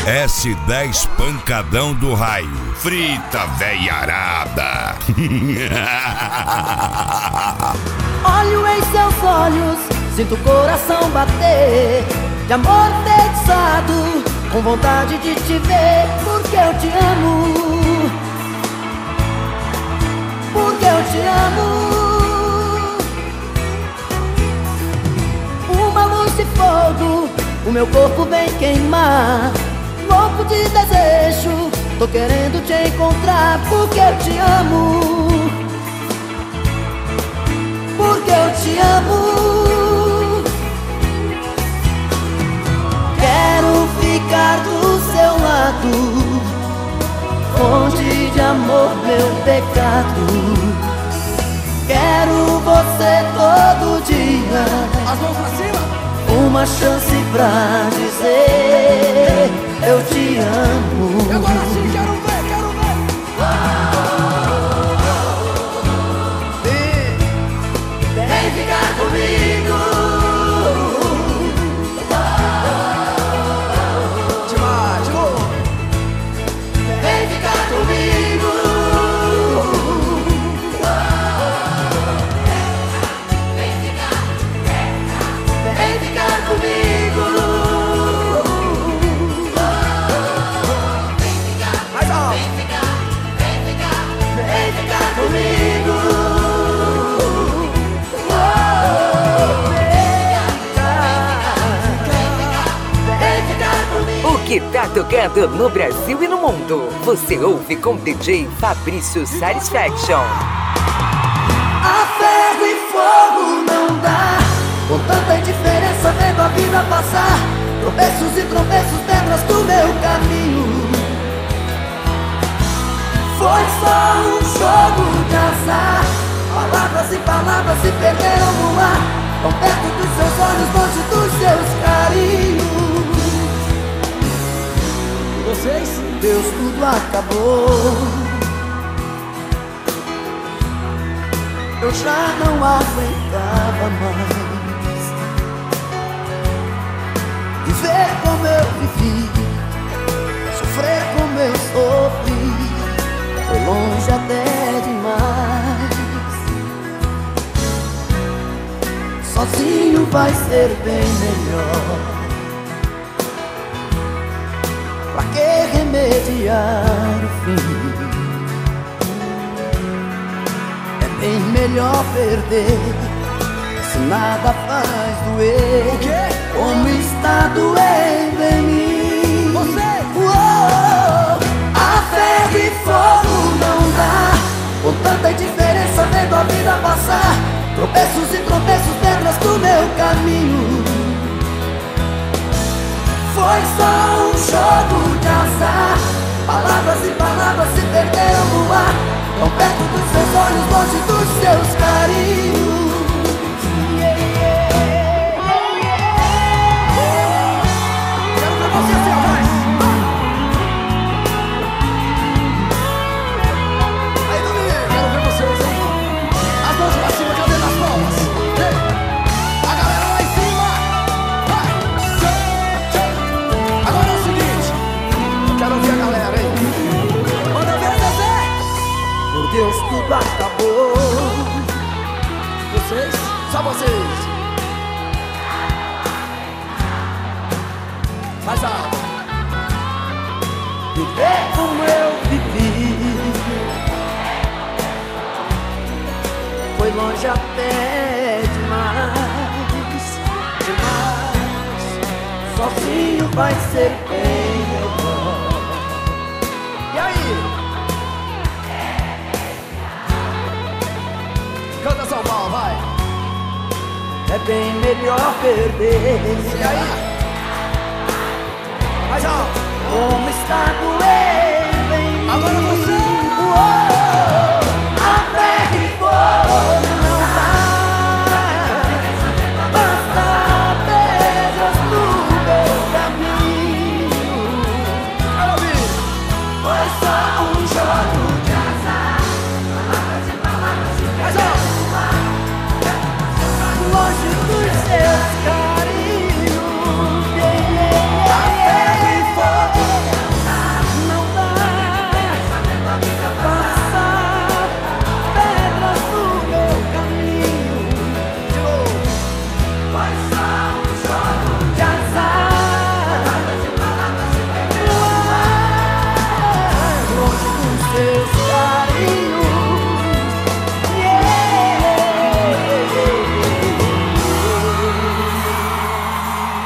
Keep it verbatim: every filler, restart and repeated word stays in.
S dez pancadão do raio. Frita veiarada. Olho em seus olhos, sinto o coração bater, de amor enfeitiçado, com vontade de te ver, porque eu te amo, porque eu te amo. Uma luz de fogo, o meu corpo vem queimar, louco de desejo, tô querendo te encontrar, porque eu te amo, porque eu te amo. Quero ficar do seu lado, fonte de amor, meu pecado. Quero você todo dia, as mãos pra cima. Uma chance pra dizer eu te amo. E agora sim, quero ver, quero ver. Vem, vem ficar comigo. Demais, de novo. Vem ficar comigo. Vem ficar comigo. Mais alto. Vem ficar comigo. Vem ficar comigo. O que tá tocando no Brasil e no mundo, você ouve com D J Fabrício Satisfaction. A ferro e fogo não dá, com tanta indiferença vendo a vida passar, tropeços e tropeços, pedras do meu caminho. Foi só um jogo de azar, palavras e palavras se perderam no ar, tão perto dos seus olhos, longe dos seus carinhos. Vocês? Deus, tudo acabou. Eu já não aguentava mais viver como eu vivi, sofrer como eu sofri. Foi longe até demais. Sozinho vai ser bem melhor. Pra que remediar o fim? É bem melhor perder, se nada faz doer. O quê? Como está doendo em mim. Você! Uou! A ferro e fogo não dá, com tanta indiferença vendo a vida passar, tropeços e tropeços, pedras do meu caminho. Foi só um jogo de azar, palavras e palavras se perderam no ar, tão perto dos seus olhos, longe dos seus carinhos. Quero ver você assim, vai. Aí, Domingo, quero ver vocês, hein? As mãos pra cima, cadê as palmas? Ei, a galera lá em cima. Vai. Agora é o seguinte, eu quero ouvir a galera, hein? Manda ver, Zezé. Por Deus, tudo acabou. Vocês? Só vocês. Mais alto. Viver como eu vivi foi longe até demais, demais. Sozinho vai ser bem melhor. E aí? Canta São Paulo, vai. É bem melhor perder. E aí? Mais alto. Como está doendo em mim. Agora você. Uou, a ferro e fogo não dá, basta pedras no meu caminho. Quero ouvir. Foi só um jogo de azar, palavras e palavras se Mais alto. longe dos seus carinhos. Yeah, yeah, yeah, yeah. seus